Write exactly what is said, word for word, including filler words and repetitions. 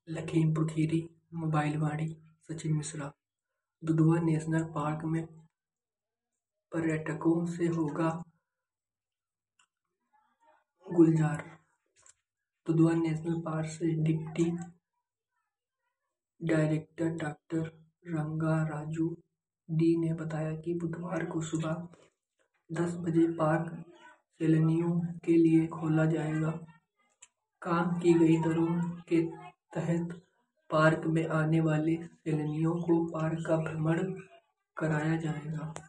Lakhimpur Kheri mobile Vani Sachin Mishra. Dudhwa national park में पर्यटकों से होगा गुलजार। दुधवा नेशनल पार्क से deputy director doctor Rangaraju D ने बताया कि बुधवार को सुबह दस बजे पार्क सैलानियों के लिए खोला जाएगा। काम की गई दरों के तहत पार्क में आने वाले सैलानियों को पार्क का भ्रमण कराया जाएगा।